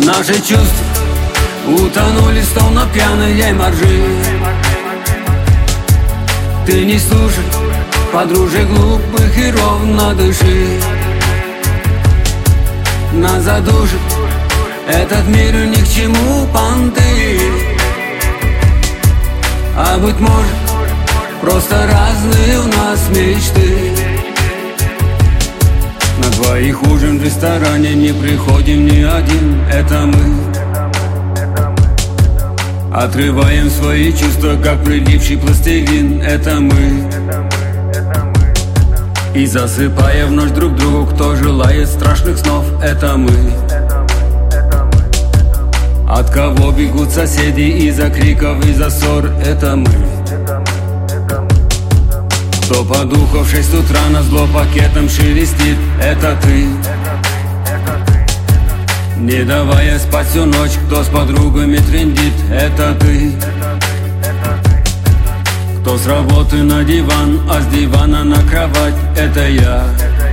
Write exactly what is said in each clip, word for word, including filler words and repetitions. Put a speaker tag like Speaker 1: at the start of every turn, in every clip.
Speaker 1: Наши чувства утонули, словно пьяные моржи. Ты не слушай подружек глупых и ровно дыши. Нас задушит этот мир, ни к чему понты. А быть может, просто разные у нас мечты. На двоих ужин в ресторане не приходим ни один. Это мы отрываем свои чувства, как прилипший пластилин. Это мы. И засыпая в ночь друг другу, кто желает страшных снов. Это мы. От кого бегут соседи из-за криков, из-за ссор. Это мы. Кто подухов в шесть утра на зло пакетом шелестит. Это ты. Не давая спать всю ночь, кто с подругами трындит. Это ты. Кто с работы на диван, а с дивана на кровать. Это я.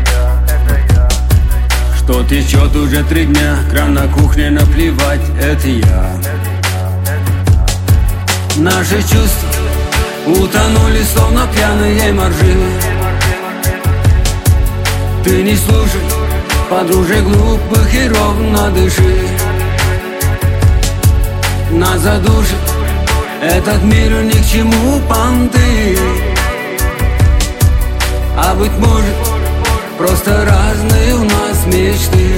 Speaker 1: Что течет уже три дня, кран на кухне наплевать. Это я. Наши чувства утонули, словно пьяные моржи. Ты не слушай подружек глупых и ровно дыши. Нас задушит этот мир, ни к чему понты. А быть может, просто разные у нас мечты.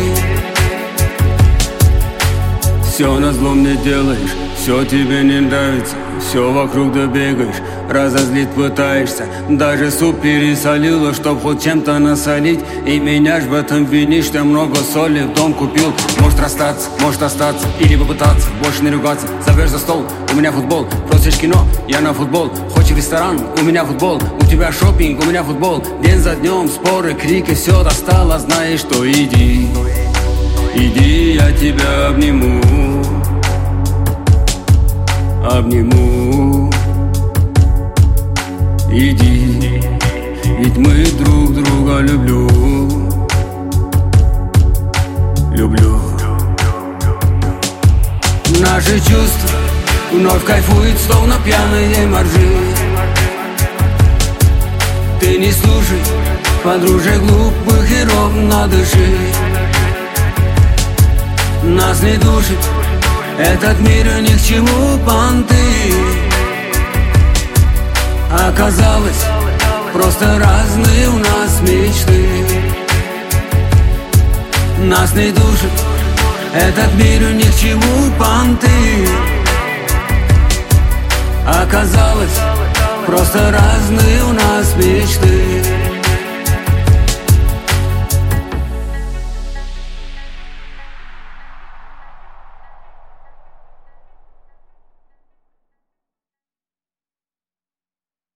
Speaker 1: Все назло мне делаешь, все тебе не нравится, все вокруг добегаешь, разозлить пытаешься. Даже суп пересолила, чтоб хоть чем-то насолить. И меня ж в этом винишь, ты много соли в дом купил. Может расстаться, может остаться, или попытаться больше не ругаться. Зовешь за стол, у меня футбол. Просишь кино, я на футбол. Хочешь в ресторан, у меня футбол. У тебя шопинг, у меня футбол. День за днем споры, крики, все достало. Знаешь что, иди, иди, я тебя обниму. Обниму. Иди, ведь мы друг друга люблю. Люблю. Наши чувства вновь кайфуют, словно пьяные моржи. Ты не слушай подружек глупых и ровно дыши. Нас не душит этот мир, ни к чему понты. Оказалось, просто разные у нас мечты. Нас не душит этот мир, ни к чему понты. Оказалось, просто разные у нас мечты.